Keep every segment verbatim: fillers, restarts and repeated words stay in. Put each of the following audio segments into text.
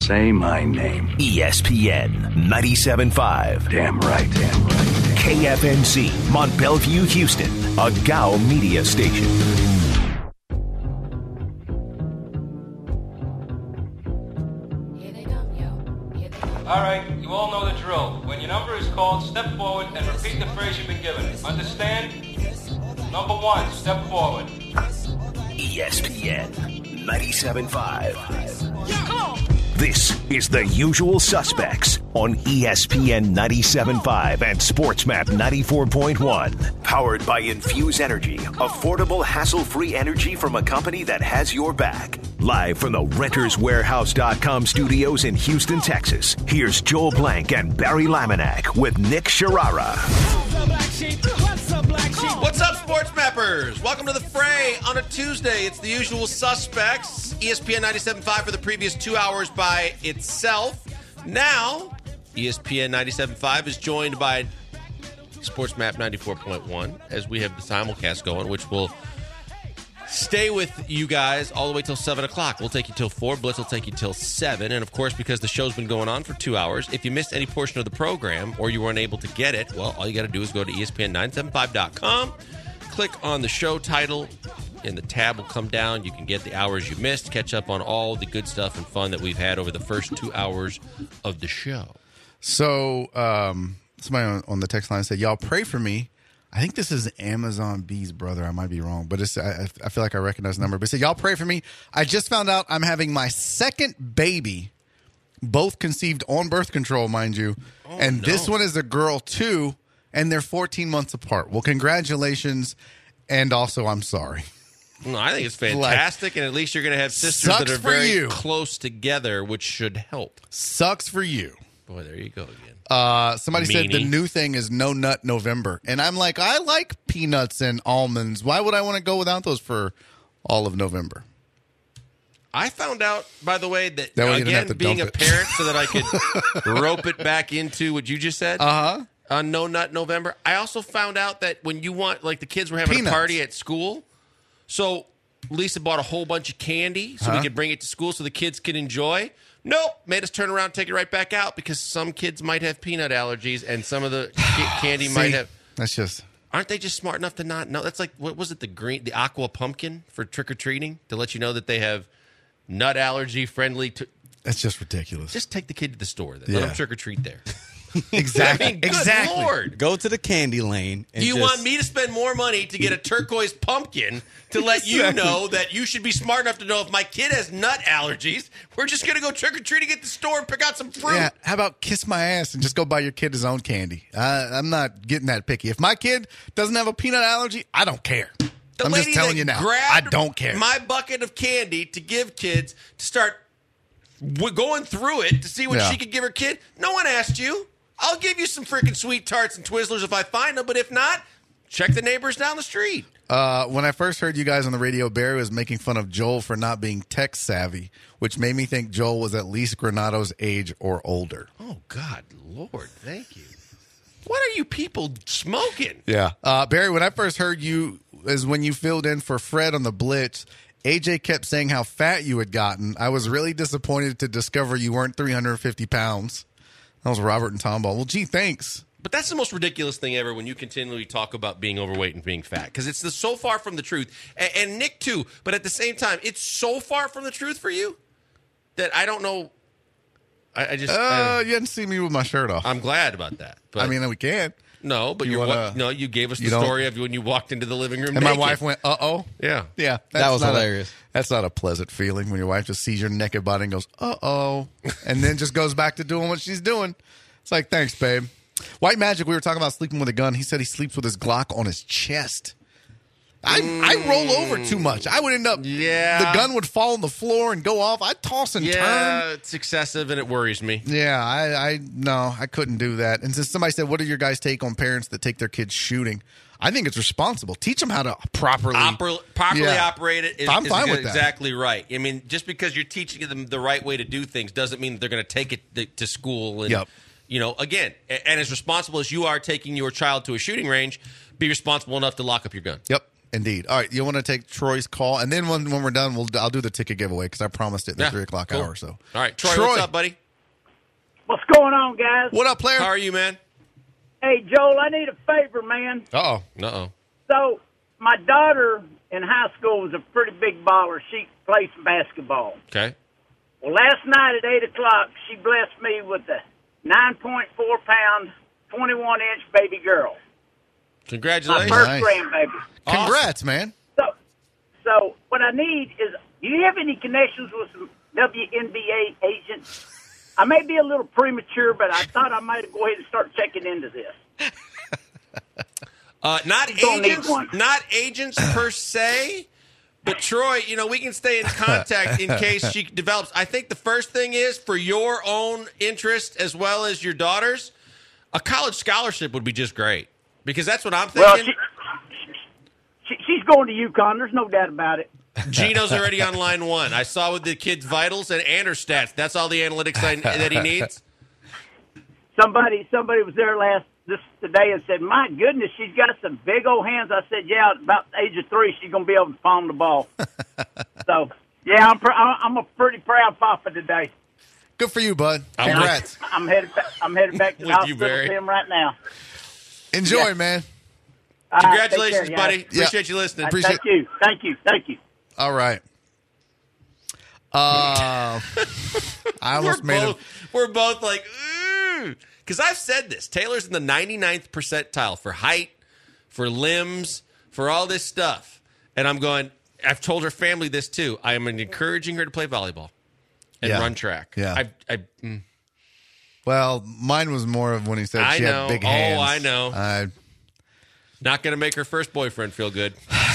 Say my name. E S P N ninety-seven point five. Damn right, damn right. K F M C, Mont Bellevue, Houston, a G A O media station. All right, you all know the drill. When your number is called, step forward and repeat the phrase you've been given. Understand? Number one, step forward. E S P N ninety-seven point five. This is The Usual Suspects on E S P N ninety-seven point five and SportsMap ninety-four point one. Powered by Infuse Energy, affordable, hassle-free energy from a company that has your back. Live from the Renters Warehouse dot com studios in Houston, Texas, here's Joel Blank and Barry Laminack with Nick Sharara. What's up, Sports Mappers? Welcome to the fray on a Tuesday. It's The Usual Suspects, E S P N ninety-seven point five for the previous two hours by itself. Now, E S P N ninety-seven point five is joined by SportsMap ninety-four point one as we have the simulcast going, which will stay with you guys all the way till seven o'clock. We'll take you till four. Blitz will take you till seven. And, of course, because the show's been going on for two hours, if you missed any portion of the program or you weren't able to get it, well, all you got to do is go to E S P N nine seven five dot com, click on the show title, and the tab will come down. You can get the hours you missed, catch up on all the good stuff and fun that we've had over the first two hours of the show. So, um, somebody on, on the text line said, y'all pray for me. I think this is Amazon B's brother. I might be wrong, but it's, I, I feel like I recognize the number. But it said, y'all pray for me. I just found out I'm having my second baby, both conceived on birth control, mind you. Oh, and no. this one is a girl, too, and they're fourteen months apart. Well, congratulations, and also I'm sorry. No, I think it's fantastic, and at least you're going to have sisters Sucks that are for very you. close together, which should help. Sucks for you. Boy, there you go again. Uh, somebody said the Meanie. new thing is no nut November. And I'm like, I like peanuts and almonds. Why would I want to go without those for all of November? I found out, by the way, that, That way you didn't have again, to being a dump it. parent so that I could rope it back into what you just said Uh-huh. on No Nut November. I also found out that when you want, like the kids were having Peanuts. a party at school, so Lisa bought a whole bunch of candy so Huh? we could bring it to school so the kids could enjoy. Nope, made us turn around and take it right back out because some kids might have peanut allergies and some of the ca- candy might See, have. That's just... Aren't they just smart enough to not know? That's like, what was it, the green, the aqua pumpkin for trick-or-treating to let you know that they have nut allergy friendly. To, That's just ridiculous. just take the kid to the store. Then. Yeah. Let them trick-or-treat there. exactly. I mean, good exactly. Lord. Go to the candy lane. And Do you just, want me to spend more money to get a turquoise pumpkin to let you Exactly. know that you should be smart enough to know if my kid has nut allergies? We're just going to go trick-or-treating at the store and pick out some fruit. Yeah, how about kiss my ass and just go buy your kid his own candy? Uh, I'm not getting that picky. If my kid doesn't have a peanut allergy, I don't care. The I'm lady just telling that you now. I grabbed don't care. My bucket of candy to give kids to start w- going through it to see what Yeah. she could give her kid. No one asked you. I'll give you some freaking sweet tarts and Twizzlers if I find them, but if not, check the neighbors down the street. Uh, when I first heard you guys on the radio, Barry was making fun of Joel for not being tech savvy, which made me think Joel was at least Granado's age or older. Oh, God, Lord, thank you. What are you people smoking? Yeah. Uh, Barry, when I first heard you is when you filled in for Fred on the Blitz. A J kept saying how fat you had gotten. I was really disappointed to discover you weren't three hundred fifty pounds. That was Robert and Tomball. Well, gee, thanks. But that's the most ridiculous thing ever when you continually talk about being overweight and being fat because it's the, so far from the truth. And, and Nick, too. But at the same time, it's so far from the truth for you that I don't know. I, I just. Uh, I, you didn't see me with my shirt off. I'm glad about that. But I mean, we can. no, but you you wanna- no, you gave us the you don't- story of when you walked into the living room And my naked. wife went, uh-oh. Yeah. Yeah. That that's was not a- hilarious. that's not a pleasant feeling when your wife just sees your naked body and goes, uh-oh, and then just goes back to doing what she's doing. It's like, thanks, babe. White Magic, we were talking about sleeping with a gun. He said he sleeps with his Glock on his chest. I, I roll over too much. I would end up, Yeah. the gun would fall on the floor and go off. I'd toss and Yeah, turn. it's excessive and it worries me. Yeah, I, I, no, I couldn't do that. And since somebody said, what are your guys' take on parents that take their kids shooting? I think it's responsible. Teach them how to properly. Oper- properly Yeah. operate it is, I'm is fine with that. exactly right. I mean, just because you're teaching them the right way to do things doesn't mean that they're going to take it to, to school. And, Yep. you know, again, a- and as responsible as you are taking your child to a shooting range, be responsible enough to lock up your gun. Yep. Indeed. All right, you want to take Troy's call, and then when, when we're done, we'll I'll do the ticket giveaway because I promised it in the Yeah, three o'clock cool. hour. So, All right, Troy, Troy. what's up, buddy? What's going on, guys? What up, player? How are you, man? Hey, Joel, I need a favor, man. Uh oh. Uh-oh. So, my daughter in high school was a pretty big baller. She played some basketball. Okay. Well, last night at eight o'clock, she blessed me with a nine point four pound, twenty-one inch baby girl. My Congratulations. first Nice. grandbaby. Congrats, man. So, so what I need is, do you have any connections with some W N B A agents? I may be a little premature, but I thought I might go ahead and start checking into this. Uh, not don't need agents, one. not agents per se, but Troy, you know, we can stay in contact in case she develops. I think the first thing is for your own interest as well as your daughter's, a college scholarship would be just great because that's what I'm Well, thinking. she, she, she's going to UConn. There's no doubt about it. Gino's already on line one. I saw with the kid's vitals and, and her stats. That's all the analytics I, that he needs. Somebody, somebody was there last this today and said, "My goodness, she's got some big old hands." I said, "Yeah, about the age of three, she's going to be able to palm the ball." So, yeah, I'm pr- I'm a pretty proud papa today. Good for you, bud. I'm Congrats. I'm headed. Back, I'm headed back to the With you, hospital Barry. with him right now. Enjoy, Yeah. man. All right, take Congratulations, care, buddy. guys. Yeah. Appreciate you listening. Uh, Appreciate- Thank you. Thank you. Thank you. All right. Uh, I almost we're made both, a we're both like, because I've said this. Taylor's in the ninety-ninth percentile for height, for limbs, for all this stuff. And I'm going, I've told her family this too. I am encouraging her to play volleyball and Yeah. run track. Yeah. I, I, mm, Well, mine was more of when he said I she know. had big Oh, hands. I know. I not going to make her first boyfriend feel good.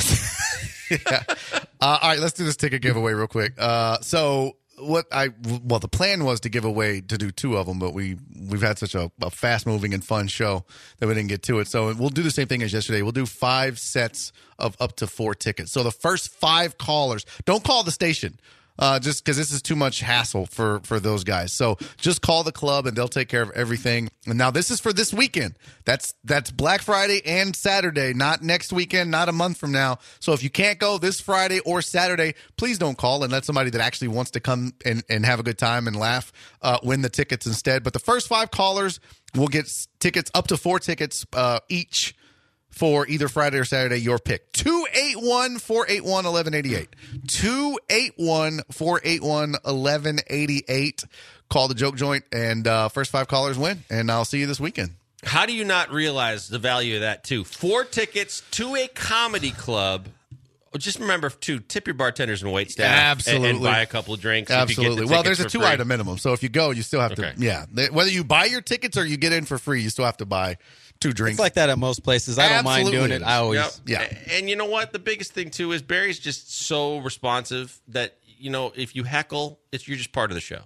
Uh, all right, let's do this ticket giveaway real quick. Uh, so what I well, the plan was to give away to do two of them, but we we've had such a, a fast moving and fun show that we didn't get to it. So we'll do the same thing as yesterday. We'll do five sets of up to four tickets. So the first five callers, don't call the station. Uh, just because this is too much hassle for, for those guys. So just call the club and they'll take care of everything. And now this is for this weekend. That's that's Black Friday and Saturday, not next weekend, not a month from now. So if you can't go this Friday or Saturday, please don't call and let somebody that actually wants to come and, and have a good time and laugh uh, win the tickets instead. But the first five callers will get s- tickets, up to four tickets uh, each. For either Friday or Saturday, your pick. two eight one, four eight one, one one eight eight. two eight one, four eight one, one one eight eight. Call the Joke Joint, and uh, first five callers win. And I'll see you this weekend. How do you not realize the value of that, too? Four tickets to a comedy club. Just remember, too, tip your bartenders and wait staff. Absolutely. And, and buy a couple of drinks. if you get the Absolutely. Well, tickets there's a for two free. item minimum. So if you go, you still have to, Okay. yeah. They- Whether you buy your tickets or you get in for free, you still have to buy two drinks. It's like that at most places. I don't mind Absolutely doing it it. is. I always. Yep. Yeah. A- And you know what? The biggest thing, too, is Barry's just so responsive that, you know, if you heckle, it's you're just part of the show.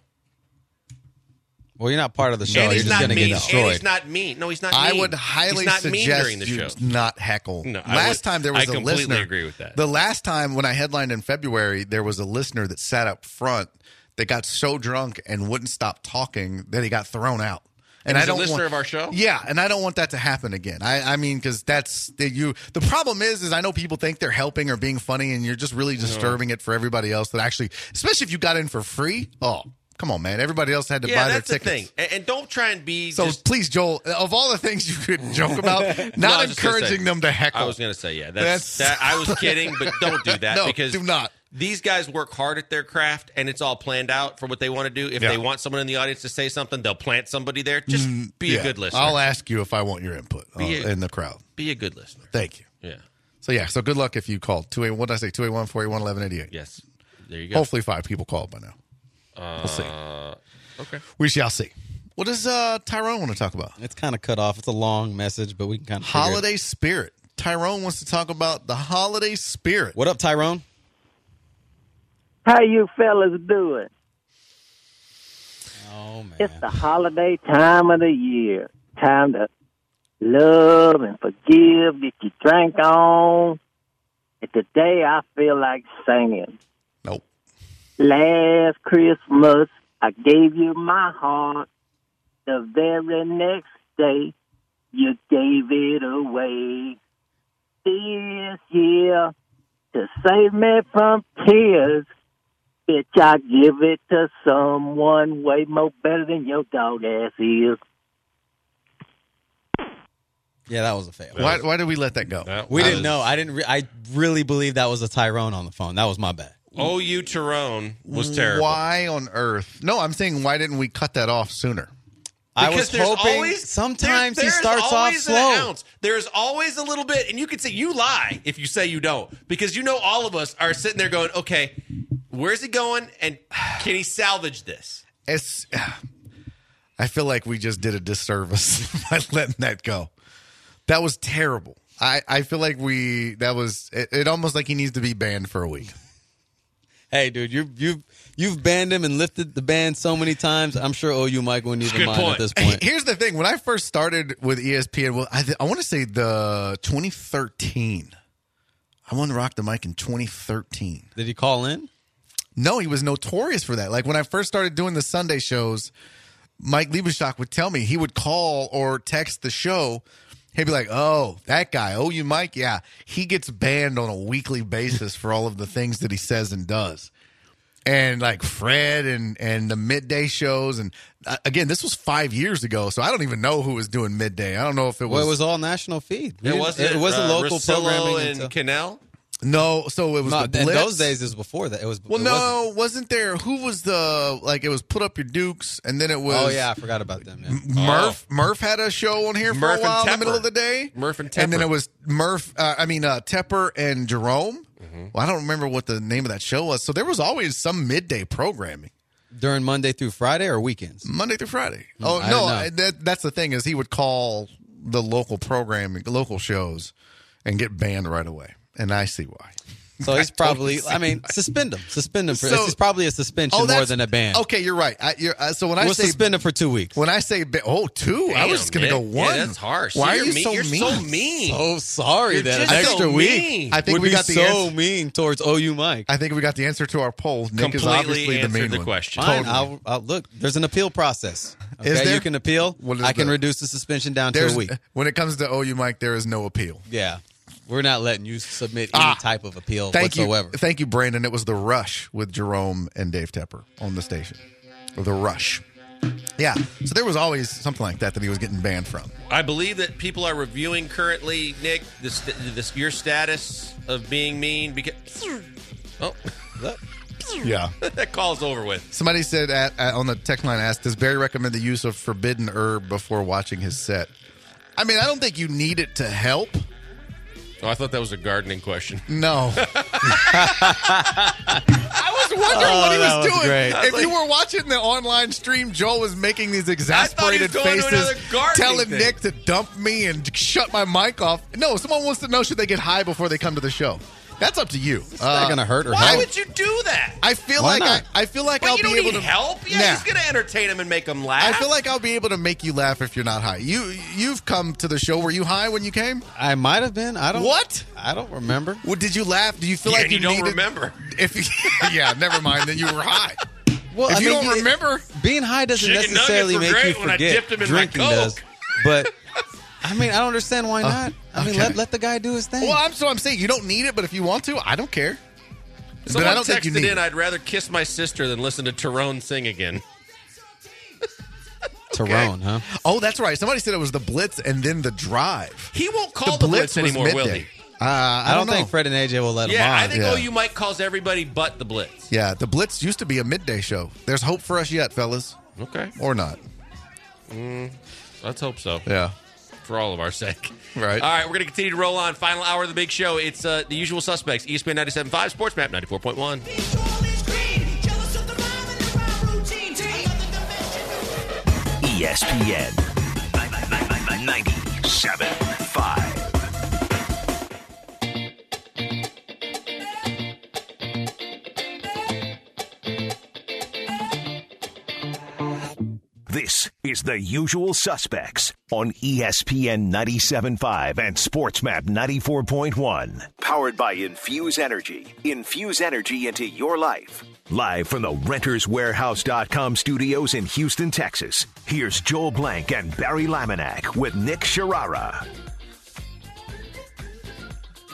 Well, you're not part of the show. and You're he's just not going to mean. get And destroyed. he's not mean. No, he's not mean. I would highly he's not mean suggest during the you show. not heckle. No, I last would- time there was I a completely listener. agree with that. The last time when I headlined in February, there was a listener that sat up front that got so drunk and wouldn't stop talking that he got thrown out. And I he's a don't listener want, of our show? Yeah, and I don't want that to happen again. I, I mean, because that's the, you. The problem is, is I know people think they're helping or being funny, and you're just really disturbing it for everybody else. That actually, especially if you got in for free. Oh, come on, man! Everybody else had to Yeah, buy their that's the tickets. thing. And, and don't try and be So just please, Joel, of all the things you could joke about, No, I not was just gonna encouraging say- them to heckle. I was going to say, yeah, that's, That's- that. I was kidding, but don't do that No, because do not. These guys work hard at their craft, and it's all planned out for what they want to do. If Yeah. they want someone in the audience to say something, they'll plant somebody there. Just be Yeah. a good listener. I'll ask you if I want your input uh, Be a- in the crowd. be a good listener. Thank you. Yeah. So yeah, so good luck if you called two eight. What did I say? Two eight one four eight one eleven eighty eight. Yes. There you go. Hopefully, five people called by now. We'll see. Uh, okay. We shall see. What does uh, Tyrone want to talk about? It's kind of cut off. It's a long message, but we can kind of figure it. Holiday spirit. Tyrone wants to talk about the holiday spirit. What up, Tyrone? How you fellas doing? Oh man, It's the holiday time of the year. Time to love and forgive, get your drink on. And today I feel like singing. Nope. Last Christmas, I gave you my heart. The very next day, you gave it away. is, yeah, to save me from tears. Bitch, I give it to someone way more better than your dog ass is. Yeah, that was a fail. Why, why did we let that go? That We was- didn't know. I didn't. Re- I really believe that was a Tyrone on the phone. That was my bad. O U Tyrone was terrible. Why on earth? No, I'm saying why didn't we cut that off sooner? I Because was there's hoping always, sometimes there- he there's starts off always an slow. ounce. There's always a little bit, and you could say you lie if you say you don't, because you know all of us are sitting there going, okay, where's he going, and can he salvage this? It's. I feel like we just did a disservice by letting that go. That was terrible. I, I feel like we that was it, it almost like he needs to be banned for a week. Hey, dude, you you've you've banned him and lifted the ban so many times. I'm sure O U Mike wouldn't even Good mind point. at this Hey, point. here's the thing: when I first started with E S P N, well, I, th- I want to say the twenty thirteen. I won the Rock the Mic in twenty thirteen. Did he call in? No, he was notorious for that. Like when I first started doing the Sunday shows, Mike Liebeshock would tell me he would call or text the show. He'd be like, oh, that guy, oh, you Mike? Yeah. He gets banned on a weekly basis for all of the things that he says and does. And like Fred and, and the midday shows. And uh, again, this was five years ago, so I don't even know who was doing midday. I don't know if it was. Well, it was all national feed. We It didn't- wasn't. It wasn't uh, local Russillo programming and until, Cannell. No, so it was no, the in Blitz. those days. It was before that. It was. Well, it no, wasn't. wasn't there? Who was the, like, it was Put Up Your Dukes, and then it was. Oh yeah, I forgot about them. Yeah. Murph Murph had a show on here for Murph a while and in the middle Tepper. of the day. Murph and And then Tepper. it was Murph, uh, I mean, uh, Tepper and Jerome. Mm-hmm. Well, I don't remember what the name of that show was. So there was always some midday programming, During Monday through Friday or weekends. Monday through Friday. Oh, I no, didn't know. that, that's the thing is he would call the local programming, local shows, and get banned right away. And I see why. So he's I totally probably. see I mean, suspend him. Suspend him for. So- it's probably a suspension more that's- than a ban. Okay, you're right. I, you're, uh, so when I We'll say suspend him for two weeks. when I say ba- oh two, I was just Damn, gonna go Nick. one. Yeah, that's harsh. Why You're are you mean- so you're mean? so mean. So sorry You're that an just so extra mean. week I think would we be got the so answer. mean towards O U Mike. I think we got the answer to our poll. Nick is Completely obviously the answered main the one. question. Fine. Totally. I'll, I'll look. There's an appeal process. Okay? Is there? You can appeal. What is I can the- reduce the suspension down to There's, a week. when it comes to O U Mike, there is no appeal. Yeah, we're not letting you submit any Ah, type of appeal Thank whatsoever. you, thank you, Brandon. It was the Rush with Jerome and Dave Tepper on the station. Or the Rush. Yeah. So there was always something like that that he was getting banned from. I believe that people are reviewing currently, Nick, this, this your status of being mean because. Oh, Yeah. that call's over with. Somebody said at, at, on the text line asked, does Barry recommend the use of forbidden herb before watching his set? I mean, I don't think you need it to help. Oh, I thought that was a gardening question. No. I was wondering Oh, what he that was, was doing. great. If I was you like- were watching the online stream, Joel was making these thought he exasperated was going to faces, another gardening telling thing. Nick to dump me and shut my mic off. No, someone wants to know, should they get high before they come to the show? That's up to you. It's not gonna hurt or Why help. would you do that? I feel Why like I, not? I feel like But I'll you be don't able need to help. Yeah, Nah. he's going to entertain him and make him laugh. I feel like I'll be able to make you laugh if you're not high. You you've come to the show. Were you high when you came? I might have been. I don't. What? I don't remember. Well, did you laugh? Do you feel Yeah, like and you you don't needed, remember. If you, yeah, never mind. Then you were high. Well, If I you mean, don't remember, being high doesn't Chicken necessarily nuggets were make you great when I forget. dipped 'em in my Drinking Coke. does, but I mean, I don't understand why not. I mean, okay. let let the guy do his thing. well, I'm so I'm saying you don't need it, but if you want to, I don't care. Someone but I don't texted think you need in, it. I'd rather kiss my sister than listen to Tyrone sing again. Tyrone, huh? Oh, that's right. Somebody said it was the Blitz and then the Drive. He won't call The the, Blitz Blitz, was anymore, will midday. he? Uh, I, I don't know. think Fred and A J will let him Yeah, on. I think Yeah. O U Mike calls everybody but the Blitz. Yeah, the Blitz used to be a midday show. There's hope for us yet, fellas, Okay, or not? let's hope so. Yeah, For all of our sake. right. All right, we're going to continue to roll on. Final hour of the big show. It's uh, the usual suspects. E S P N ninety-seven point five, Sports Map ninety-four point one. E S P N ninety-seven point five. This is The Usual Suspects on E S P N ninety-seven point five and SportsMap ninety-four point one. Powered by Infuse Energy. Infuse energy into your life. Live from the Renters Warehouse dot com studios in Houston, Texas, here's Joel Blank and Barry Laminack with Nick Sharara.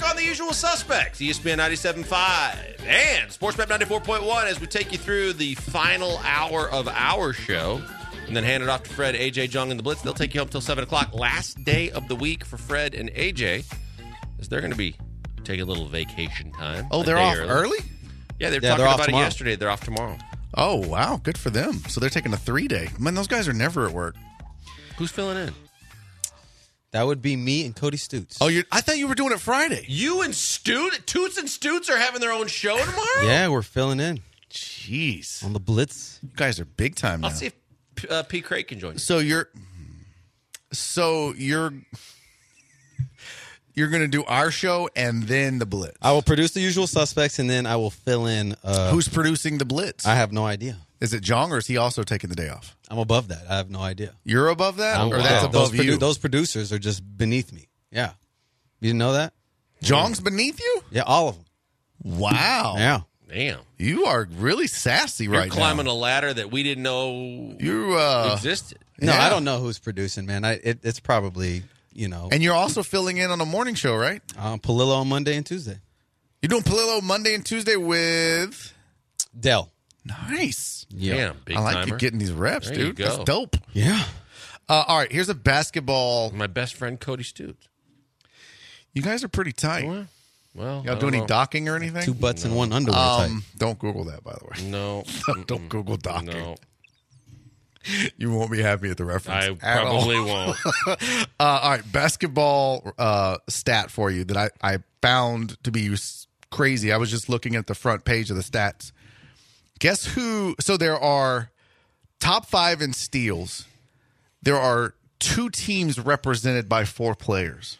back on The Usual Suspects, E S P N ninety-seven point five and Sportsmap ninety-four point one as we take you through the final hour of our show and then hand it off to Fred, A J, Jung, and the Blitz. They'll take you home until seven o'clock. Last day of the week for Fred and A J, as they're going to be taking a little vacation time. Oh, they're off early? early? Yeah, they were Yeah, talking they're off about tomorrow. it yesterday. They're off tomorrow. Oh, wow. Good for them. So they're taking a three-day. Man, those guys are never at work. Who's filling in? That would be me and Cody Stutes. Oh, you I thought you were doing it Friday. You and Stoot, Toots and Stoots are having their own show tomorrow? Yeah, we're filling in Jeez. on the Blitz. You guys are big time now. I'll see if uh, P. Craig can join you. So you're so you're you're going to do our show and then the Blitz. I will produce The Usual Suspects, and then I will fill in. Uh, Who's producing the Blitz? I have no idea. Is it Jong or is he also taking the day off? I'm above that. I have no idea. You're above that? I'm- or yeah, that's above those produ- you? Those producers are just beneath me. Yeah. You didn't know that? Jong's beneath you? Yeah, all of them. Wow. Yeah. Damn. You are really sassy You're right climbing now. a ladder that we didn't know You uh existed. No, Yeah. I don't know who's producing, man. I, it, it's probably, you know, and you're also filling in on a morning show, right? um, Palillo on Monday and Tuesday. You're doing Palillo Monday and Tuesday with Dell. Nice. Damn, big I like timer. you getting these reps, There you dude. That's go. dope. Yeah. Uh, all right, here's a basketball. My best friend Cody Stoots. You guys are pretty tight. Well, well Y'all I do don't any know. docking or anything? Two butts and one underwear type. Um, don't Google that, by the way. No. Don't Google docking. No. You won't be happy at the reference. I at all. probably won't. Uh, all right, basketball uh, stat for you that I, I found to be s- crazy. I was just looking at the front page of the stats. Guess who? So there are top five in steals. There are two teams represented by four players.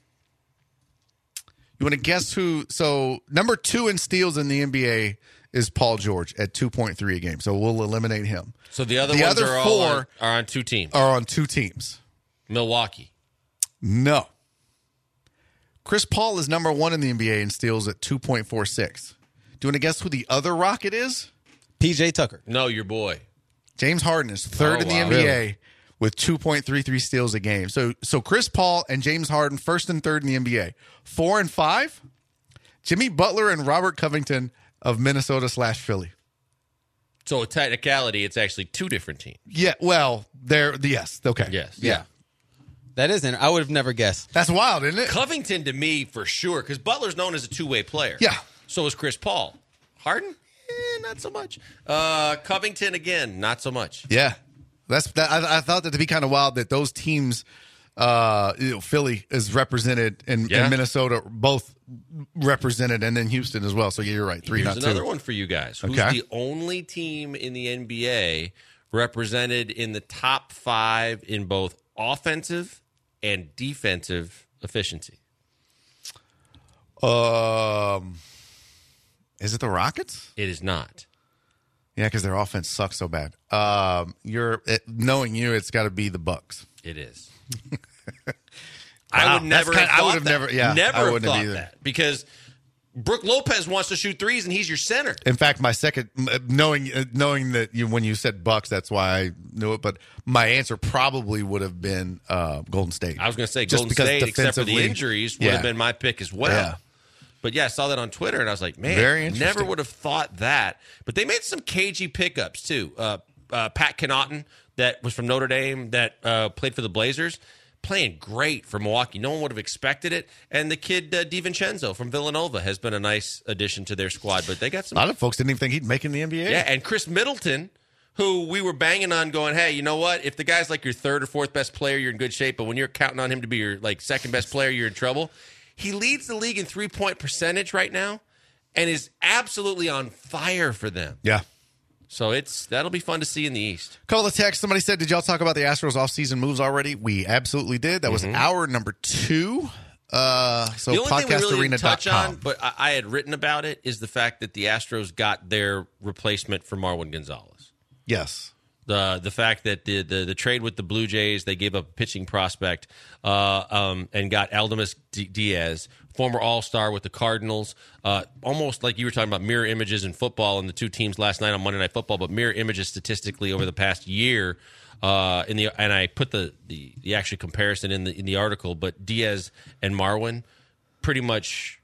You want to guess who? So number two in steals in the N B A is Paul George at two point three a game. So we'll eliminate him. So the other The ones other are all four on, are on two teams. Are on two teams. Milwaukee. No. Chris Paul is number one in the N B A in steals at two point four six. Do you want to guess who the other Rocket is? P J Tucker. No, your boy. James Harden is third Oh, in the wow. N B A Really? with two point three three steals a game. So so Chris Paul and James Harden first and third in the N B A. Four and five, Jimmy Butler and Robert Covington of Minnesota slash Philly. So a technicality, it's actually two different teams. Yeah, well, they're yes, okay. Yes. Yeah. That isn't. I would have never guessed. That's wild, isn't it? Covington to me for sure, because Butler's known as a two-way player. Yeah. So is Chris Paul. Harden, eh, not so much. Uh, Covington again, not so much. Yeah. That's that I, I thought that to be kind of wild that those teams uh you know, Philly is represented in, Yeah. in Minnesota, both represented, and then Houston as well. So yeah, you're right. Three, Here's not another two. one for you guys. Who's Okay. the only team in the N B A represented in the top five in both offensive and defensive efficiency? Um, is it the Rockets? It is not. Yeah, because their offense sucks so bad. Um, you're it, knowing you, it's got to be the Bucks. It is. I Wow, would never. that's Have kinda- I thought would have that. never- yeah, never I have wouldn't have thought either. that because Brooke Lopez wants to shoot threes and he's your center. In fact, my second knowing uh, knowing that you when you said Bucks, that's why I knew it. But my answer probably would have been uh, Golden State. I was going to say Just Golden because State, except for the defensively- injuries, would Yeah. have been my pick as well. Yeah. But yeah, I saw that on Twitter and I was like, man, Very interesting. never would have thought that. But they made some cagey pickups too. Uh, uh, Pat Connaughton, that was from Notre Dame, that uh, played for the Blazers, playing great for Milwaukee. No one would have expected it. And the kid uh, DiVincenzo from Villanova has been a nice addition to their squad. But they got A some. lot of folks didn't even think he'd make it in the N B A. Yeah, and Chris Middleton, who we were banging on, going, hey, you know what? If the guy's like your third or fourth best player, you're in good shape. But when you're counting on him to be your like second best player, you're in trouble. He leads the league in three-point percentage right now and is absolutely on fire for them. yeah. So it's that'll be fun to see in the East. Couple of texts. Somebody said, "Did y'all talk about the Astros offseason moves already?" We absolutely did. That was hour number two. Uh, so The only thing we podcast really arena didn't touch dot com. on, but I, I had written about it, is the fact that the Astros got their replacement for Marwin Gonzalez. Yes. The the fact that the, the the trade with the Blue Jays, they gave up a pitching prospect uh, um, and got Aldamus D- Diaz, former All-Star with the Cardinals. Uh, almost like you were talking about mirror images in football and the two teams last night on Monday Night Football, but mirror images statistically over the past year. Uh, in the and I put the, the, the actual comparison in the in the article, but Diaz and Marwin pretty much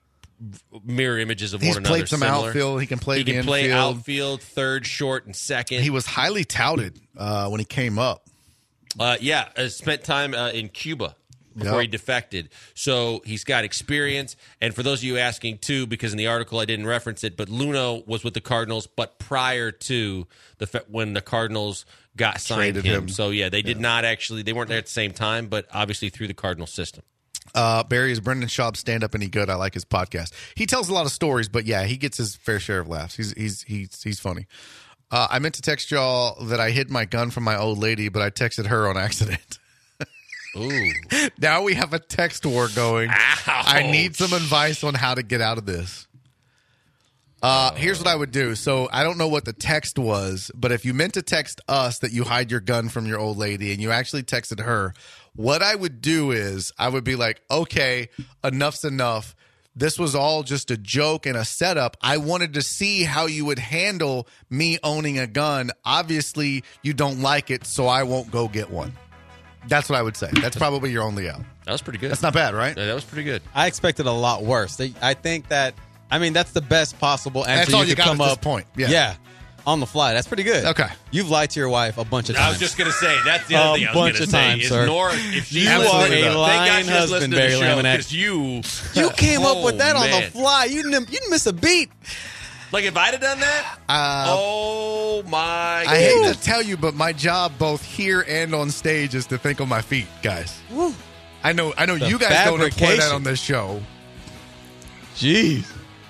mirror images of He's one another. played some similar. outfield. He can play He the can play infield. outfield, third, short, and second. He was highly touted uh, when he came up. Uh, yeah, uh, spent time uh, in Cuba before Yep. he defected. So he's got experience. And for those of you asking, too, because in the article I didn't reference it, but Luno was with the Cardinals, but prior to the fe- when the Cardinals got signed Traded him. him. So, yeah, they did not actually, they weren't there at the same time, but obviously through the Cardinal system. Uh, Barry, is Brendan Schaub stand-up any good? I like his podcast. He tells a lot of stories, but yeah, he gets his fair share of laughs. He's he's he's he's funny. Uh, I meant to text y'all that I hid my gun from my old lady, but I texted her on accident. Ooh. Now we have a text war going. I need some advice on how to get out of this. Uh, here's what I would do. So I don't know what the text was, but if you meant to text us that you hide your gun from your old lady and you actually texted her, what I would do is I would be like, okay, enough's enough. This was all just a joke and a setup. I wanted to see how you would handle me owning a gun. Obviously, you don't like it, so I won't go get one. That's what I would say. That's probably your only out. That was pretty good. That's not bad, right? Yeah, that was pretty good. I expected a lot worse. They- I think that, I mean, that's the best possible answer. That's all you could got come at this up. point. Yeah. on the fly. That's pretty good. Okay. You've lied to your wife a bunch of times. I was just going to say, that's the other A thing I was bunch going to of say. times, is sir. Nora, if she's You are listening a to that, lying thank God she's husband, listening to Barry the show, Laminack. 'cause you, You came up with Oh, that on man. the fly. You didn't, you didn't miss a beat. Like, if I'd have done that, Uh, oh, my I hate goodness. to tell you, but my job both here and on stage is to think on my feet, guys. I know I know The you guys don't employ that fabrication. on this show. Jeez.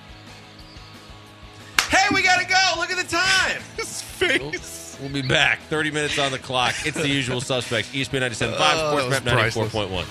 Hey, we got to go. Look at the time. His face. We'll be back. thirty minutes on the clock. It's the usual suspects. E S P N ninety-seven point five, Oh, Sports that Map was ninety-four priceless. point one.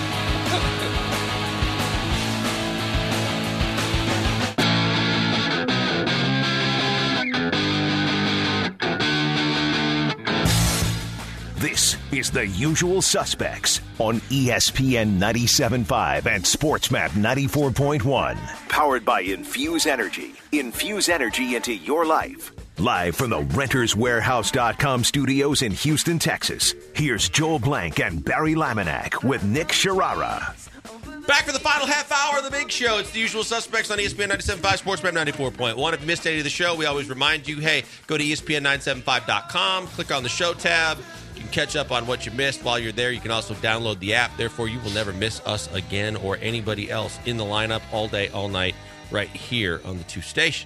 This is The Usual Suspects on E S P N ninety-seven point five and SportsMap ninety-four point one. Powered by Infuse Energy. Infuse energy into your life. Live from the Renters Warehouse dot com studios in Houston, Texas. Here's Joel Blank and Barry Laminack with Nick Sharara. Back for the final half hour of the big show. It's the usual suspects on E S P N ninety-seven point five, SportsMap ninety-four point one. If you missed any of the show, we always remind you, hey, go to E S P N nine seven five dot com, click on the show tab. You can catch up on what you missed while you're there. You can also download the app. Therefore, you will never miss us again or anybody else in the lineup all day, all night, right here on the two stations.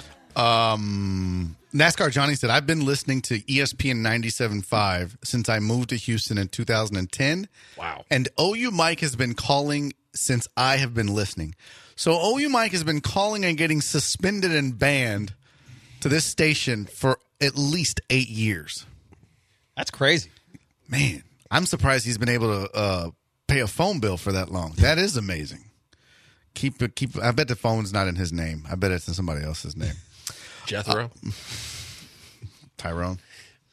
Um, NASCAR Johnny said, I've been listening to E S P N ninety-seven point five since I moved to Houston in two thousand ten. Wow. And O U Mike has been calling since I have been listening. So O U Mike has been calling and getting suspended and banned to this station for at least eight years. That's crazy. Man, I'm surprised he's been able to uh, pay a phone bill for that long. That is amazing. Keep it, keep. I bet the phone's not in his name. I bet it's in somebody else's name. Jethro? Uh, Tyrone.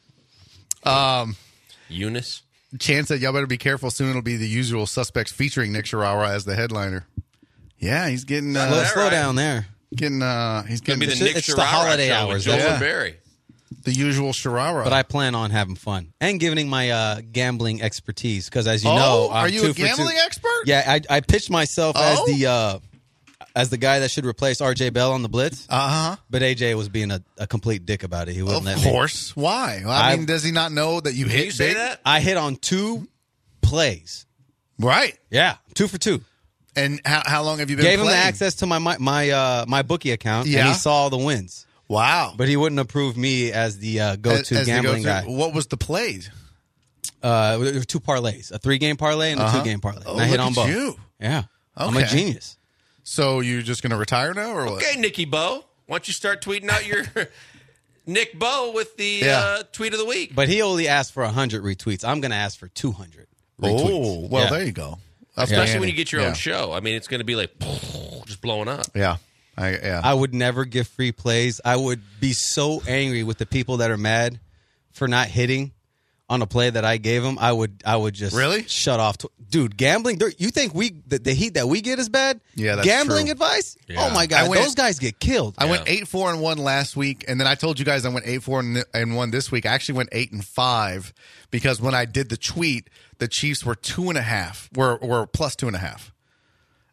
Um, Eunice? Chan said, y'all better be careful. Soon it'll be the usual suspects featuring Nick Shirawa as the headliner. Yeah, he's getting uh, Slow, that slow right? down there. getting uh, he's Gonna getting be the It's- Nick it's the Sharara holiday show hours, with Joel yeah. and Barry. the usual Shirawa. But I plan on having fun and giving my uh, gambling expertise because, as you oh, know, I'm are you two a for gambling two. expert? Yeah, I, I pitched myself as Oh? the uh, as the guy that should replace R J Bell on the Blitz, Uh huh. but A J was being a, a complete dick about it. He wouldn't Of let me. course. Why? Well, I, I- mean, does he not know that you Can hit you say big? that? I hit on two plays. Right. Yeah, two for two. And how, how long have you been Gave him playing? the access to my my my, uh, my bookie account, Yeah. and he saw the wins. Wow. But he wouldn't approve me as the uh, go-to As- as the gambling go-to- guy. What was the plays? Uh, there were two parlays, a three-game parlay and a Uh-huh. two-game parlay. Oh, and I hit look on at both. you. Yeah, I'm a Okay. genius. So you're just going to retire now, or what? Okay, Nicky Bo. Why don't you start tweeting out your Nick Bo with the Yeah. uh, tweet of the week? But he only asked for one hundred retweets. I'm going to ask for two hundred retweets. Oh, well, Yeah. there you go. Especially when you get your Yeah. own show. I mean, it's going to be like just blowing up. Yeah. I, yeah. I would never give free plays. I would be so angry with the people that are mad for not hitting on a play that I gave them. I would I would just Really? shut off. To, dude, gambling, there- you think we the, the heat that we get is bad? Yeah, that's Gambling true. advice? Yeah. Oh, my God. I went- those guys get killed. I went Yeah. eight four and one last week, and then I told you guys I went eight four and and one this week. I actually went eight and five because when I did the tweet, the Chiefs were two and a half, were were plus two and a half,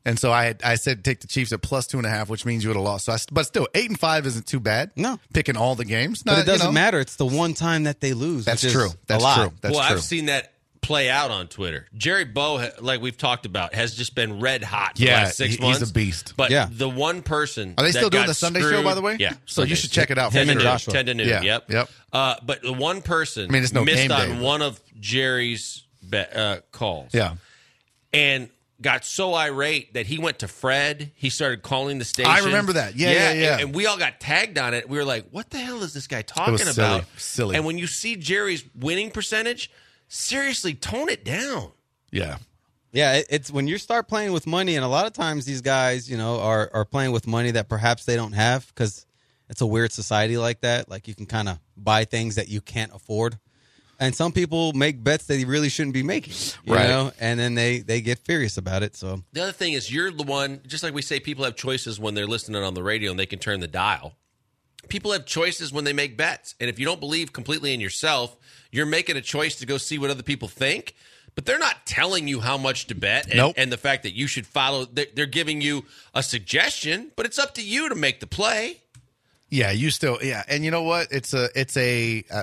And so I had, I said take the Chiefs at plus two and a half, which means you would have lost. So I, but still, eight and five isn't too bad. No. Picking all the games. But Not, it doesn't you know. matter. It's the one time that they lose. That's which true. Is That's a lot. true. That's well, true. I've seen that play out on Twitter. Jerry Bow, ha- like we've talked about, has just been red hot for Yeah, the last six he- months. he's a beast. But Yeah. the one person Are they that still doing got the Sunday screwed- show, by the way? Yeah. So you Sundays. should check it out. for ten to Him and sure. Joshua. ten to noon, Yeah, yep. yep. Uh, but the one person I mean, it's no missed game on day. one of Jerry's be- uh, calls. Yeah. And got so irate that he went to Fred. He started calling the station. I remember that. Yeah, yeah, yeah. And, and we all got tagged on it. We were like, what the hell is this guy talking was silly. about? Silly. And when you see Jerry's winning percentage, seriously, tone it down. Yeah. Yeah, it, it's when you start playing with money, and a lot of times these guys, you know, are are playing with money that perhaps they don't have because it's a weird society like that. Like you can kind of buy things that you can't afford, and some people make bets that they really shouldn't be making, you Right. know, and then they they get furious about it. So The other thing is you're the one, just like we say, people have choices when they're listening on the radio and they can turn the dial. People have choices when they make bets. And if you don't believe completely in yourself, you're making a choice to go see what other people think. But they're not telling you how much to bet and, Nope. and the fact that you should follow. They're, they're giving you a suggestion, but it's up to you to make the play. Yeah, you still yeah, and you know what? It's a it's a uh,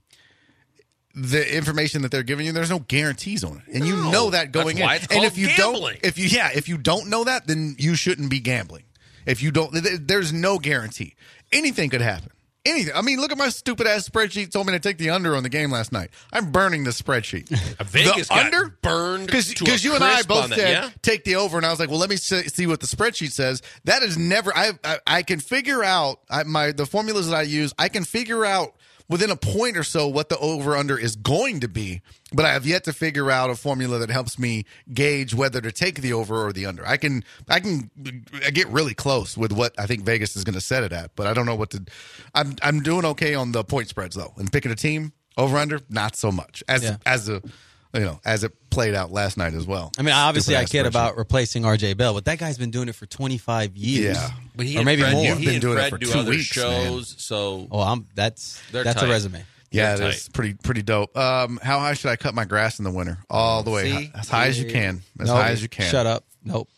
the information that they're giving you. There's no guarantees on it, and you No. know that going That's why in. it's and called if you gambling. don't, if you yeah, if you don't know that, then you shouldn't be gambling. If you don't, th- there's no guarantee. Anything could happen. Anything. I mean, look at my stupid ass spreadsheet. Told me to take the under on the game last night. I'm burning the spreadsheet. Vegas the got under burned because to a you and I crisp both on that, said yeah? take the over, and I was like, well, let me see, see what the spreadsheet says. That is never. I I, I can figure out I, my the formulas that I use. I can figure out within a point or so what the over under is going to be, but I have yet to figure out a formula that helps me gauge whether to take the over or the under. I can I can I get really close with what I think Vegas is going to set it at, but I don't know what to. I'm I'm doing okay on the point spreads though, and picking a team over under not so much as Yeah. as a you know as it played out last night as well. I mean, obviously, I Stupid-ass kid spreadsheet. about replacing R J Bell, but that guy's been doing it for twenty-five years. Yeah. But he or and maybe Fred, more. He You've been and doing it Fred for do two other weeks, shows, so Oh, I'm that's They're that's tight. a resume. Yeah, They're it's tight. pretty pretty dope. Um, how high should I cut my grass in the winter? All the way, See? hi- as high as you can, as Nope. high as you can. Shut up. Nope.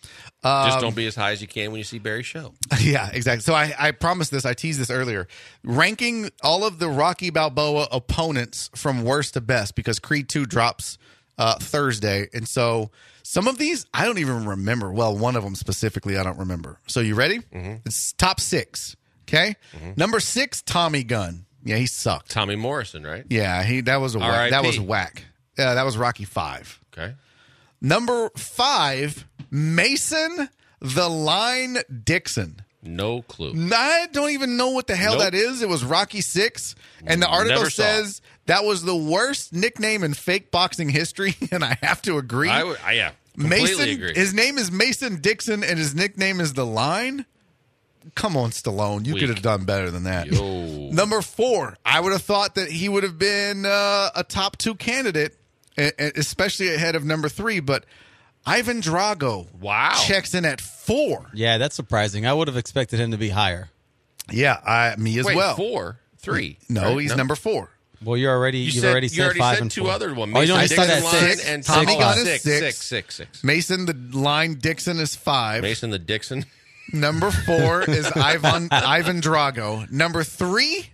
just don't be as high as you can when you see Barry's show. Yeah, exactly. So I, I promised this. I teased this earlier. Ranking all of the Rocky Balboa opponents from worst to best because Creed two drops uh, Thursday, and so some of these I don't even remember. Well, one of them specifically I don't remember. So you ready? Mm-hmm. It's top six. Okay, Mm-hmm. number six, Tommy Gunn. Yeah, he sucked. Tommy Morrison, right? Yeah, he that was a whack. R I P That was whack. Yeah, that was Rocky five. Okay. Number five, Mason the Line Dixon. No clue. I don't even know what the hell Nope. that is. It was Rocky six, and the article Never saw says that was the worst nickname in fake boxing history, and I have to agree. I would, I, yeah, completely Mason, agree. his name is Mason Dixon, and his nickname is The Line. Come on, Stallone, you Weak. could have done better than that. Yo. Number four, I would have thought that he would have been uh, a top two candidate, e- e- especially ahead of number three, but Ivan Drago Wow. checks in at four. Yeah, that's surprising. I would have expected him to be higher. Yeah, I, me as Wait, well. four, three. No, right? he's number four. Well, you're already You you've said, already you said already five said and two four. other ones. Oh, you only Mason started at Dixon six. Line and Tommy six, Gunn is six, six. six, six, six. Mason the Line Dixon is five. Mason the Dixon. Number four is Ivan Ivan Drago. Number three,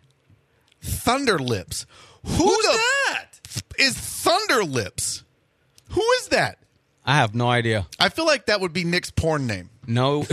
Thunder Lips. Who Who's the that? f- is Thunder Lips? Who is that? I have no idea. I feel like that would be Nick's porn name. No.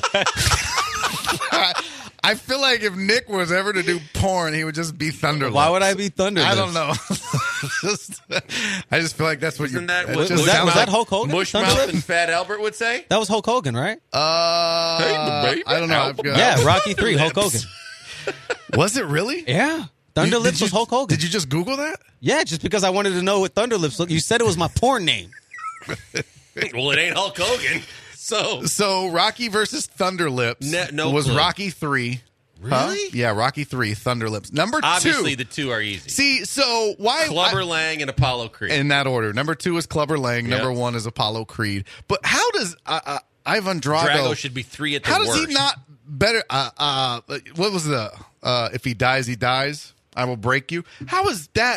I feel like if Nick was ever to do porn, he would just be Thunder Lips. Why would I be Thunder I Lips? don't know. just, I just feel like that's what Isn't you. that it what, just was that- sounds was like- that Hulk Hogan? Thunder Mushmouth Lips? and Fat Albert would say? That was Hulk Hogan, right? Uh, Hey, baby, I don't know. I've got- Yeah, Rocky three, Hulk Lips. Hogan. Was it really? Yeah. Thunder You- Lips did was you- Hulk Hogan. Did you just Google that? Yeah, just because I wanted to know what Thunder Lips looked. You said it was my porn name. Well, it ain't Hulk Hogan. So, So Rocky versus Thunder Lips Ne- no was clue. Rocky three. Huh? Really? Yeah, Rocky three, Thunder Lips. Number obviously, two. the two are easy. See, so why Clubber I- Lang and Apollo Creed. in that order? Number two is Clubber Lang. Yep. Number one is Apollo Creed. But how does uh, uh, Ivan Drago? Drago should be three at the how does worst. he not better? Uh, uh, what was the? Uh, if he dies, he dies. I will break you. How is that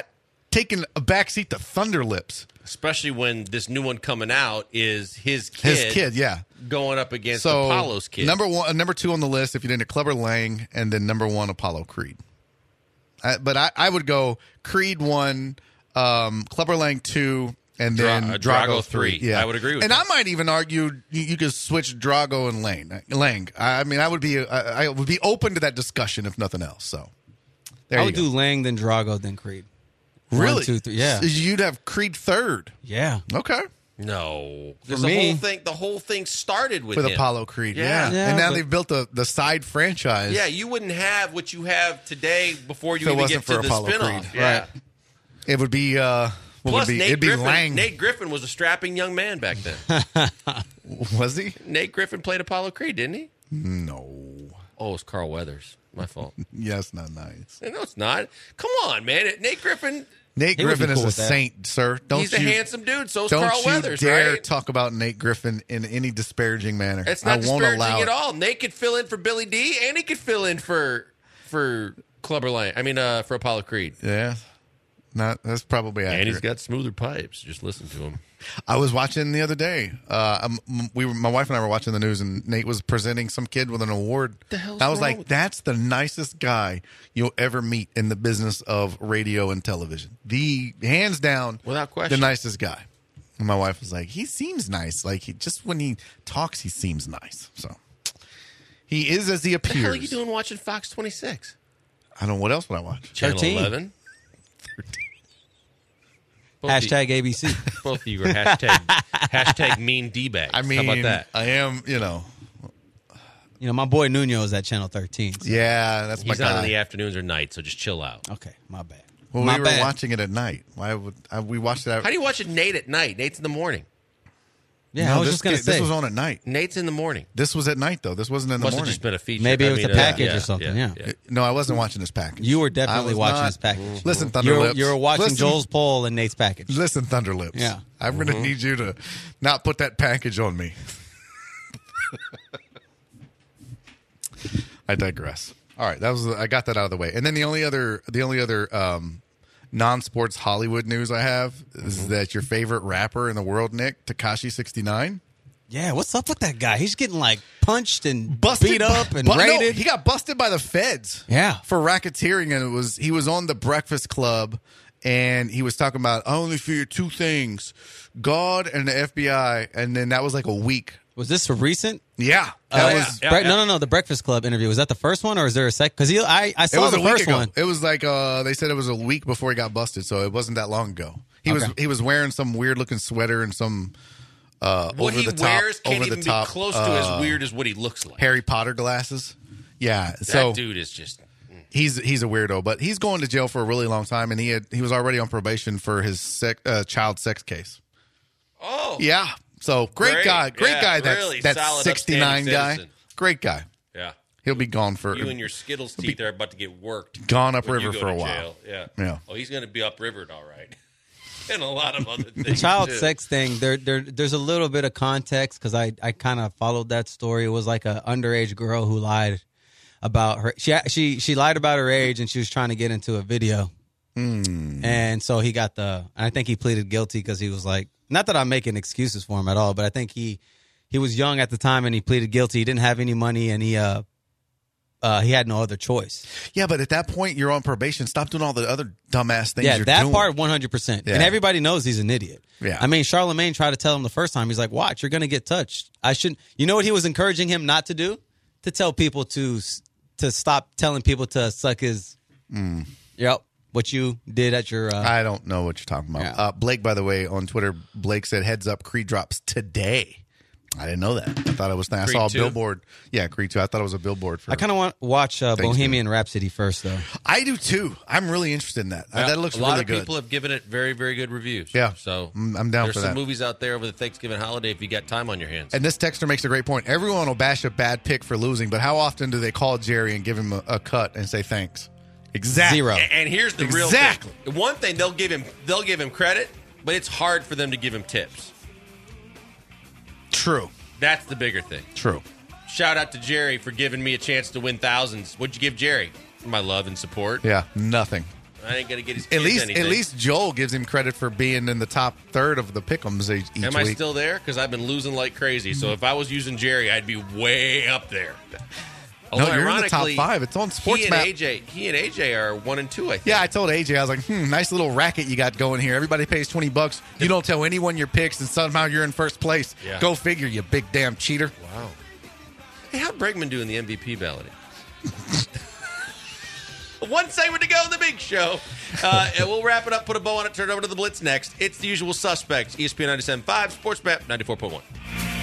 taking a backseat to Thunder Lips. Especially when this new one coming out is his kid. His kid, yeah. Going up against So Apollo's kid. number one, uh, number two on the list, if you didn't, Clubber Lang, and then number one, Apollo Creed. I, but I, I would go Creed one, um, Clubber Lang two, and then Dra- uh, Drago, Drago three. three. Yeah, I would agree with and that. I might even argue you, you could switch Drago and Lang. Lang. I mean, I would be I, I would be open to that discussion if nothing else. So there I you would go. do Lang, then Drago, then Creed. Really? One, two, three. Yeah. You'd have Creed third. Yeah. Okay. No. For the me- whole thing the whole thing started with With him. Apollo Creed. Yeah. Yeah. Yeah, and now but- they've built the, the side franchise. Yeah, you wouldn't have what you have today before you If it even wasn't get to for the Apollo spinoff. Creed. Yeah. Right. It would be uh what Plus, would be Nate it'd be Griffin, Lang. Nate Griffin was a strapping young man back then. Was he? Nate Griffin played Apollo Creed, didn't he? No. Oh, it's Carl Weathers. My fault. Yes, not nice. No, it's not. Come on, man. Nate Griffin, Nate He would be Griffin cool is a with that. saint, sir. Don't he's you a handsome dude. So is don't Carl you Weathers, dare right? talk about Nate Griffin in any disparaging manner. It's I not won't disparaging allow at it. all. Nate could fill in for Billy D, and he could fill in for for Clubber Lang. I mean, uh, for Apollo Creed. Yeah. Not that's probably accurate. And he's got smoother pipes. Just listen to him. I was watching the other day. Uh, um, we were, my wife and I were watching the news, and Nate was presenting some kid with an award. The hell's I was wrong like, with "That's the nicest guy you'll ever meet in the business of radio and television. The hands down, Without question. the nicest guy." And my wife was like, "He seems nice. Like he just when he talks, he seems nice." So he is as he What the appears. hell are you doing watching Fox twenty-six? I don't know what else would I watch. Channel thirteen. eleven. Both of you- Hashtag A B C. Both of you are hashtag hashtag mean D-bags. I mean, How about that? I am, you know, You know, my boy Nuno is at Channel thirteen. so- yeah, that's my He's on guy. in the afternoons or nights, so just chill out. Okay, my bad. Well, my we were bad. watching it at night. Why would I, we watched it? At, How do you watch it Nate at night? Nate's in the morning. Yeah, no, I was this, just gonna this say. was on at night. Nate's in the morning. This was at night though. This wasn't in the Must have morning. just been a feature. Maybe it I was mean, the uh, package or something, yeah. No, I wasn't watching this package. You were I definitely was watching not. his package. Listen, Thunder You were, Lips. you were watching Listen- Joel's poll and Nate's package. Listen, Thunder Lips. Yeah. I'm going to Mm-hmm. need you to not put that package on me. I digress. All right, that was I got that out of the way. And then the only other the only other um, non-sports Hollywood news I have is Mm-hmm. that your favorite rapper in the world, Nick, Tekashi sixty-nine, Yeah, what's up with that guy? He's getting like punched and busted beat up by- and bu- no, raided. he got busted by the feds. Yeah. for racketeering, and it was he was on the Breakfast Club, and he was talking about I only fear two things: God and the F B I. And then that was like a week. Was this a recent? Yeah, Uh, that yeah, was. yeah. Bre- No, no, no. The Breakfast Club interview. Was that the first one, or is there a sec? Because I, I It saw was the a week first ago. one. It was like uh, they said it was a week before he got busted, so it wasn't that long ago. He was Okay. he was wearing some weird looking sweater and some uh, What over he the top, wears can't over even the top, be close to uh, as weird as what he looks like. Harry Potter glasses. Yeah, that so dude is just. he's he's a weirdo, but he's going to jail for a really long time, and he had he was already on probation for his sec, uh, child sex case. Oh. Yeah, so great, Great. guy, great Yeah, guy. That really that solid, sixty-nine upstanding guy, citizen. great guy. Yeah. He'll be gone for You and your Skittles teeth are about to get worked. Gone upriver when you go for a to while. jail. Yeah. Yeah. Oh, he's going to be uprivered, all right. And a lot of other things. The child too. sex thing. There, there, there's a little bit of context because I, I kind of followed that story. It was like an underage girl who lied about her. She, she, she lied about her age, and she was trying to get into a video. Hmm. And so he got the. And I think he pleaded guilty because he was like, not that I'm making excuses for him at all, but I think he, he was young at the time and he pleaded guilty. He didn't have any money, and he, uh, uh, he had no other choice. Yeah, but at that point, you're on probation. Stop doing all the other dumbass things Yeah, you're that doing. part one hundred percent. Yeah. And everybody knows he's an idiot. Yeah. I mean, Charlemagne tried to tell him the first time. He's like, watch, you're going to get touched. I shouldn't. You know what he was encouraging him not to do? To tell people to to stop telling people to suck his. Yep. What you did at your. Uh, I don't know what you're talking about. Yeah. Uh, Blake, by the way, on Twitter, Blake said, heads up, Creed drops today. I didn't know that. I thought it was. I Creed saw a two? billboard. Yeah, Creed two. I thought it was a billboard for. I kind of want to watch uh, Thanksgiving. Bohemian Rhapsody first, though. I do too. I'm really interested in that. Uh, Yeah, that looks a lot really of good. people have given it very, very good reviews. Yeah. So Mm, I'm down there's for some that. movies out there over the Thanksgiving holiday if you got time on your hands. And this texter makes a great point. Everyone will bash a bad pick for losing, but how often do they call Jerry and give him a, a cut and say thanks? Exactly. Zero. And, and here's the Exactly. real thing. One thing they'll give him they'll give him credit, but it's hard for them to give him tips. True. That's the bigger thing. True. Shout out to Jerry for giving me a chance to win thousands. What'd you give Jerry? My love and support. Yeah. Nothing. I ain't gonna get his At kids least, anything. at least Joel gives him credit for being in the top third of the pick'ems each, each Am week. I still there? Because I've been losing like crazy. So if I was using Jerry, I'd be way up there. No, Although, you're in the top ironically, five. It's on He and SportsMap. A J, he and A J are one and two. I think. Yeah, I told A J, I was like, hmm, nice little racket you got going here. Everybody pays twenty bucks. You don't tell anyone your picks, and somehow you're in first place. Yeah. Go figure, you big damn cheater. Wow. Hey, how'd Bregman do in the M V P ballot? One segment to go in the big show. Uh, and we'll wrap it up, put a bow on it, turn it over to the Blitz next. It's the usual suspects. E S P N ninety-seven point five, SportsMap ninety-four point one.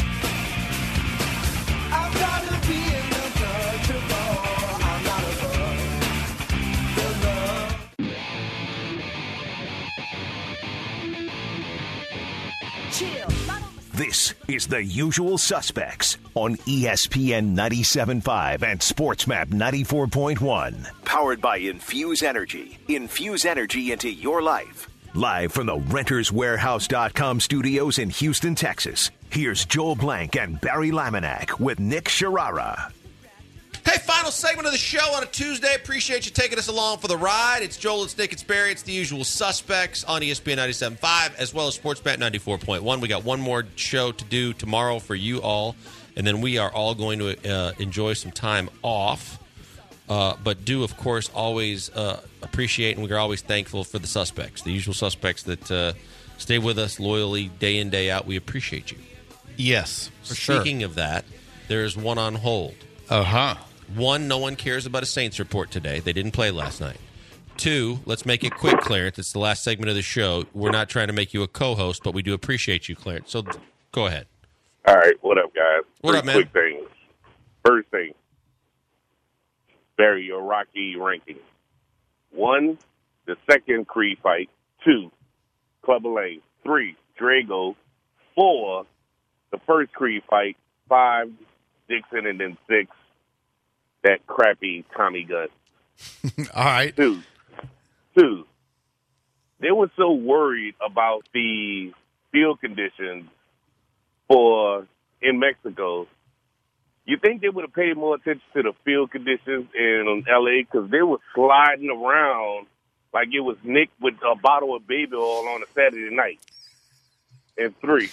This is The Usual Suspects on E S P N ninety-seven point five and SportsMap ninety-four point one. Powered by Infuse Energy. Infuse energy into your life. Live from the Renters Warehouse dot com studios in Houston, Texas. Here's Joel Blank and Barry Laminack with Nick Sharara. Hey, final segment of the show on a Tuesday. Appreciate you taking us along for the ride. It's Joel, it's Nick, it's Barry. It's the usual suspects on E S P N ninety-seven point five as well as SportsMap ninety-four point one. We got one more show to do tomorrow for you all, and then we are all going to uh, enjoy some time off. Uh, but do, of course, always uh, appreciate and we're always thankful for the suspects, the usual suspects that uh, stay with us loyally day in, day out. We appreciate you. Yes, for sure. Speaking of that, there's one on hold. Uh-huh. One, no one cares about a Saints report today. They didn't play last night. Two, let's make it quick, Clarence. It's the last segment of the show. We're not trying to make you a co-host, but we do appreciate you, Clarence. So go ahead. All right, what up, guys? What Three up, man? quick things. First thing, Barry, your Rocky ranking. One, the second Creed fight. Two, Clubber Lang. Three, Drago. Four, the first Creed fight. Five, Dixon. And then six, that crappy Tommy Gunn. All right. Two, two, they were so worried about the field conditions for in Mexico. You think they would have paid more attention to the field conditions in L A because they were sliding around like it was Nick with a bottle of baby oil on a Saturday night. And three,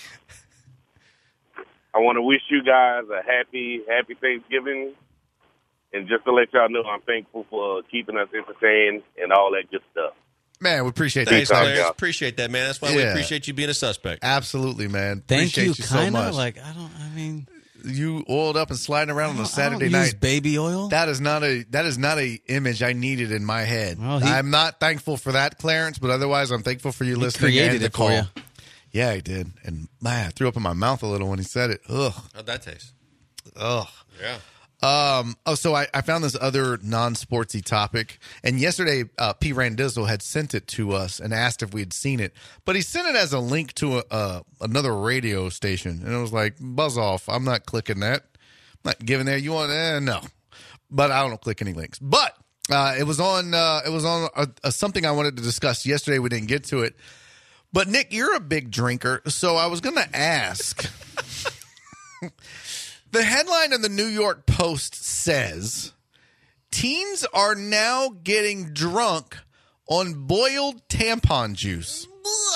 I want to wish you guys a happy, happy Thanksgiving. And just to let y'all know, I'm thankful for keeping us entertained and all that good stuff. Man, we appreciate Thanks, that. Clarence. yeah. Appreciate that, man. That's why we Yeah. appreciate you being a suspect. Absolutely, man. Thank appreciate you, you so kind much. of. Like, I don't, I mean, You oiled up and sliding around on a I Saturday don't night. use baby oil. That is not a that is not a image I needed in my head. Well, he- I'm not thankful for that, Clarence, but otherwise I'm thankful for you listening created and the it for call. you. Yeah, he did. And man, I threw up in my mouth a little when he said it. Ugh. How'd that taste? Ugh. Yeah. Um, oh, so I, I found this other non-sportsy topic, and yesterday uh, P. Randizzle had sent it to us and asked if we had seen it, but he sent it as a link to a, uh, another radio station, and it was like, buzz off. I'm not clicking that. I'm not giving that. You want? Eh, no, but I don't click any links. But uh, it was on. Uh, it was on a, a, something I wanted to discuss yesterday. We didn't get to it, but Nick, you're a big drinker, so I was going to ask. The headline in the New York Post says, teens are now getting drunk on boiled tampon juice.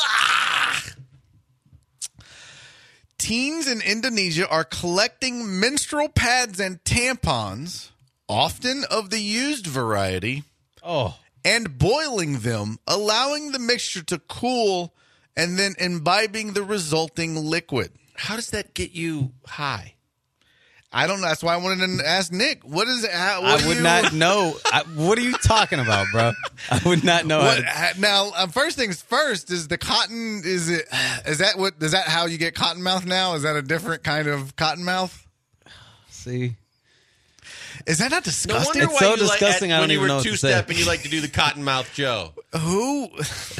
Teens in Indonesia are collecting menstrual pads and tampons, often of the used variety, Oh, and boiling them, allowing the mixture to cool and then imbibing the resulting liquid. How does that get you high? I don't know. That's why I wanted to ask Nick. What is it? How, what I do would you- not know. I, what are you talking about, bro? I would not know. What, how to- now, um, first things first. Is the cotton? Is it? Is that what? Is that how you get cotton mouth now? Is that a different kind of cotton mouth? See, Is that not No disgusting? wonder It's why so you disgusting, Like, I at, don't when you even were know what to two-step say. and you like to do the Cottonmouth Joe. Who?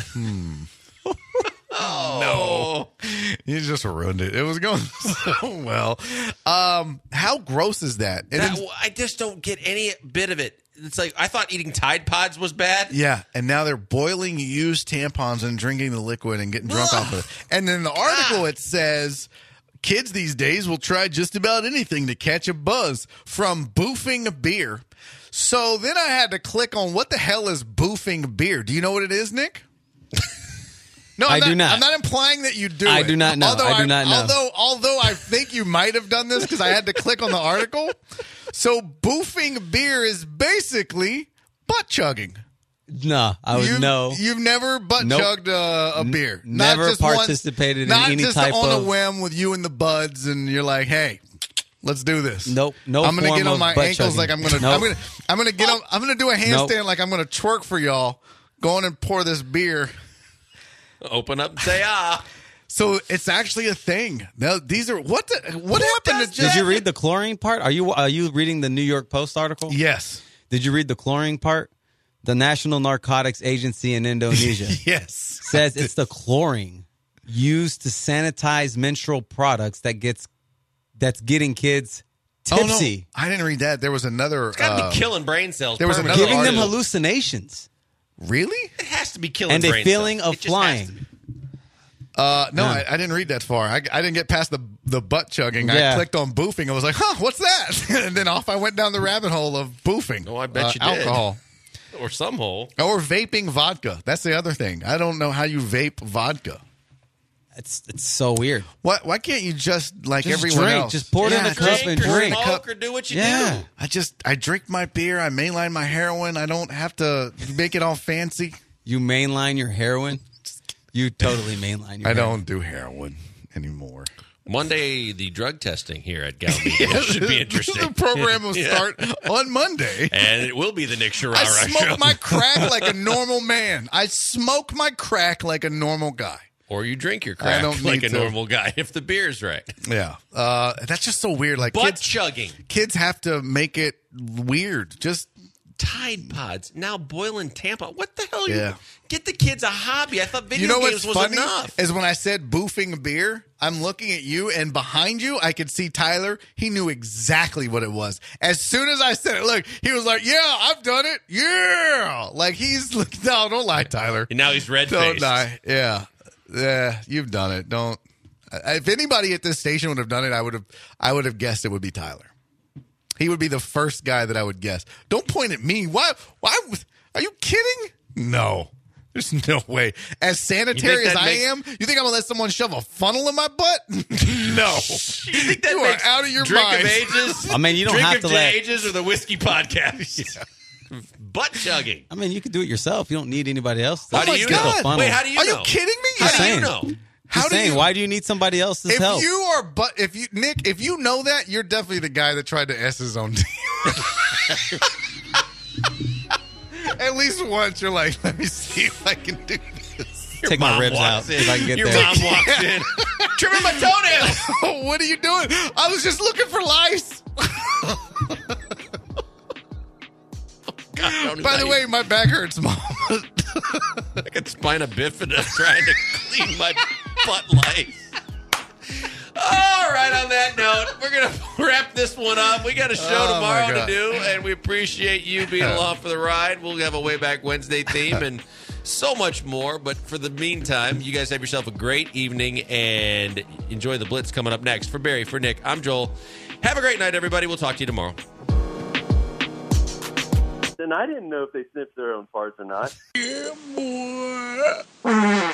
Oh. You just ruined it. It was going so well. Um, how gross is that? And That, then- I just don't get any bit of it. It's like I thought eating Tide Pods was bad. yeah, and now they're boiling used tampons and drinking the liquid and getting drunk off of it. And in the article, it says kids these days will try just about anything to catch a buzz, from boofing a beer So then I had to click on what the hell is boofing beer. Do you know what it is, Nick? No, I'm I do not. I'm not implying that you do I it. do not know. Although I do not know. Although, although I think you might have done this because I had to click on the article. So boofing beer is basically butt chugging. No, I would You've, know. You've never butt Nope. chugged a, a beer. Never not just participated once, in any not just type on of- a whim with you and the buds, and you're like, hey. Let's do this. Nope, no I'm gonna form get on of my butt ankles chugging. like I'm gonna. Nope. I'm gonna. I'm gonna get on. I'm gonna do a handstand Nope. like I'm gonna twerk for y'all. Go on and pour this beer. Open up and say ah. So it's actually a thing. Now these are what. The, what happened to Did just? you read the chlorine part? Are you are you reading the New York Post article? Yes. Did you read the chlorine part? The National Narcotics Agency in Indonesia Yes. says it's the chlorine used to sanitize menstrual products that gets that's getting kids tipsy, Oh, no. I didn't read that. There was another. It's got to uh, be killing brain cells. there was permanently. another giving them article. hallucinations Really? It has to be killing and a brain feeling cells. of It just has to flying. be. Uh, no, Yeah. I, I didn't read that far. I, I didn't get past the the butt chugging. I Yeah. clicked on boofing. I was like, huh, what's that? And then off I went down the rabbit hole of boofing. Oh, I bet uh, you did. Alcohol. Or some hole. Or vaping vodka. That's the other thing. I don't know how you vape vodka. It's it's so weird. Why, why can't you just, like Just everyone drink. else? Just pour it in a cup Drink and or drink. smoke or do what you Yeah. do. I just, I drink my beer. I mainline my heroin. I don't have to make it all fancy. You mainline your heroin. You totally mainline your I heroin. don't do heroin anymore. Monday, the drug testing here at Gal Media should be interesting. The program will Yeah. start on Monday. And it will be the Nick Sharara I show. smoke my crack like a normal man. I smoke my crack like a normal guy. Or you drink your I crack don't like need a to. normal guy if the beer's right. Yeah. Uh, that's just so weird. Like Butt kids, chugging. kids have to make it weird. Just Tide Pods. Now boiling Tampa. What the hell? Are Yeah. you, get the kids a hobby. I thought video you know games what's was funny enough. is when I said boofing beer, I'm looking at you, and behind you, I could see Tyler. He knew exactly what it was. As soon as I said it, look, he was like, "Yeah, I've done it. Yeah." Like he's look. No, don't lie, Tyler. And now he's red Don't faced. lie. Yeah, yeah, you've done it. Don't. If anybody at this station would have done it, I would have. I would have guessed it would be Tyler. He would be the first guy that I would guess. Don't point at me. Why? Why? Are you kidding? No. There's no way. As sanitary You as think that I makes- am, you think I'm gonna let someone shove a funnel in my butt? No. You think that You are makes out of your Drink mind. of Ages? I mean, you don't Drink have of to let- Ages or the whiskey podcast. Butt chugging. I mean, you can do it yourself. You don't need anybody else. To How do my you stick a God. funnel. Wait, how do you Are know? you kidding me? How Just do you saying. know? How Just do saying, you? why do you need somebody else's If help? you are, but if you, Nick, if you know that, you're definitely the guy that tried to S his own deal. At least once, you're like, let me see if I can do this. Your Take my mom ribs out walks in. if I can get Your there. mom walks in. Trimming my toenails. What are you doing? I was just looking for lice. God, I don't By know the how way, my back hurts, Mom. you- I got spina bifida trying to clean my butt lice. All right, on that note, we're going to wrap this one up. We got a show Oh, my tomorrow to God. do, and we appreciate you being along for the ride. We'll have a Way Back Wednesday theme and so much more. But for the meantime, you guys have yourself a great evening and enjoy the Blitz coming up next. For Barry, for Nick, I'm Joel. Have a great night, everybody. We'll talk to you tomorrow. And I didn't know if they sniffed their own farts or not. Yeah, boy.